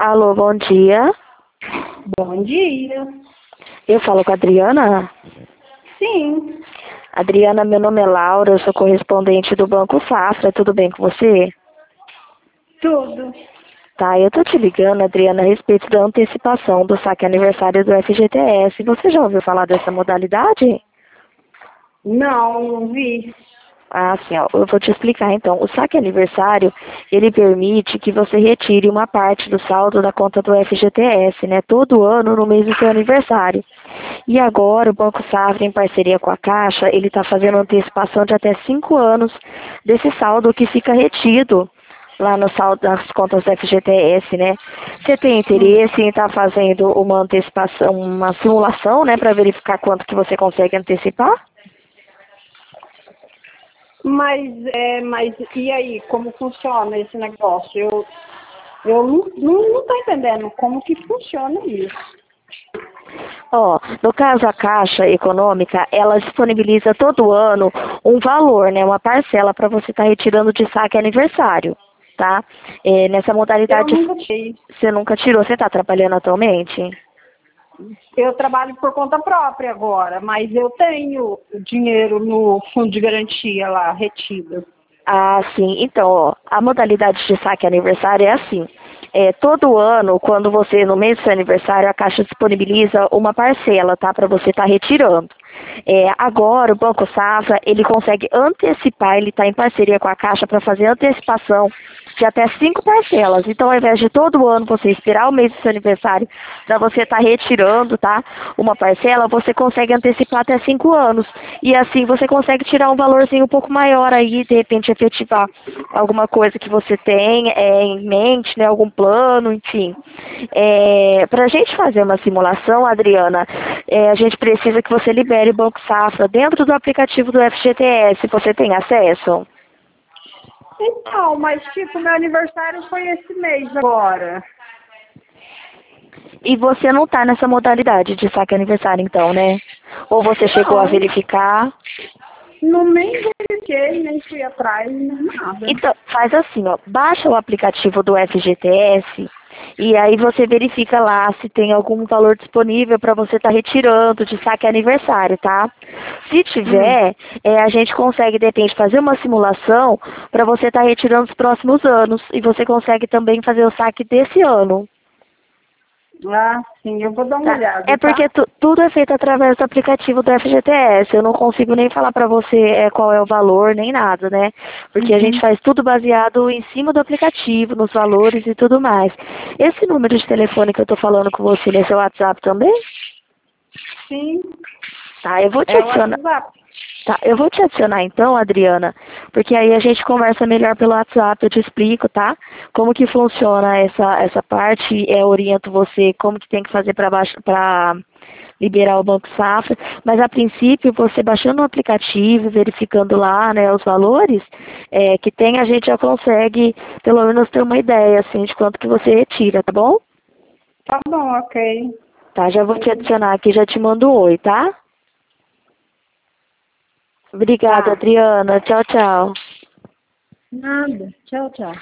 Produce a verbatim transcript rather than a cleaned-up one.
Alô, bom dia. Bom dia. Eu falo com a Adriana? Sim. Adriana, meu nome é Laura, eu sou correspondente do Banco Safra, tudo bem com você? Tudo. Tá, eu tô te ligando, Adriana, a respeito da antecipação do saque aniversário do F G T S. Você já ouviu falar dessa modalidade? Não, não vi. Ah, sim, ó, eu vou te explicar então. O saque aniversário, ele permite que você retire uma parte do saldo da conta do F G T S, né? Todo ano no mês do seu aniversário. E agora o Banco Safra, em parceria com a Caixa, ele está fazendo antecipação de até cinco anos desse saldo que fica retido lá no saldo das contas do F G T S, né? Você tem Hum. interesse em estar fazendo uma antecipação, uma simulação, né, para verificar quanto que você consegue antecipar? Mas, é, mas e aí, como funciona esse negócio? Eu, eu não, não, não tô entendendo como que funciona isso. Ó, no caso a Caixa Econômica, ela disponibiliza todo ano um valor, né, uma parcela para você estar retirando de saque aniversário, tá? É, nessa Eu modalidade, nunca tive. você nunca tirou, você está trabalhando atualmente? Eu trabalho por conta própria agora, mas eu tenho dinheiro no fundo de garantia lá, retido. Ah, sim. Então, ó, a modalidade de saque aniversário é assim. É, todo ano, quando você, no mês do seu aniversário, a Caixa disponibiliza uma parcela, tá? Para você estar retirando. É, agora, o Banco Safra, ele consegue antecipar, ele está em parceria com a Caixa para fazer antecipação de até cinco parcelas. Então, ao invés de todo ano você esperar o mês do seu aniversário para você estar retirando, tá? Uma parcela, você consegue antecipar até cinco anos. E assim você consegue tirar um valorzinho um pouco maior aí, de repente efetivar alguma coisa que você tem é, em mente, né? Algum plano, enfim. É, para a gente fazer uma simulação, Adriana, é, a gente precisa que você libere o Banco Safra dentro do aplicativo do F G T S. Você tem acesso? Então, mas tipo, meu aniversário foi esse mês agora. E você não está nessa modalidade de saque aniversário, então, né? Ou você chegou a Não, verificar? não nem verifiquei, nem fui atrás, nem nada. Então, faz assim, ó, baixa o aplicativo do F G T S e aí você verifica lá se tem algum valor disponível para você estar retirando de saque aniversário, tá? Se Hum. tiver, é, a gente consegue, de repente, fazer uma simulação para você estar retirando os próximos anos e você consegue também fazer o saque desse ano. Ah, sim, eu vou dar uma Tá? É olhada, porque tá? tu- tudo é feito através do aplicativo do F G T S. Eu não consigo nem falar pra você é, qual é o valor, nem nada, né? Porque a gente Uhum. faz tudo baseado em cima do aplicativo, nos valores e tudo mais. Esse número de telefone que eu tô falando com você, nesse WhatsApp também? Sim, Tá, eu vou te é o adicionar. WhatsApp. Tá, eu vou te adicionar então, Adriana, porque aí a gente conversa melhor pelo WhatsApp, eu te explico, tá? Como que funciona essa, essa parte, é, oriento você como que tem que fazer para baixo, para liberar o Banco Safra, mas a princípio você baixando o aplicativo, verificando lá, né, os valores é, que tem, a gente já consegue pelo menos ter uma ideia, assim, de quanto que você retira, tá bom? Tá bom, ok. Tá, já vou te adicionar aqui, já te mando um oi, tá? Obrigada, Tá. Adriana. Tchau, tchau. Nada. Tchau, tchau.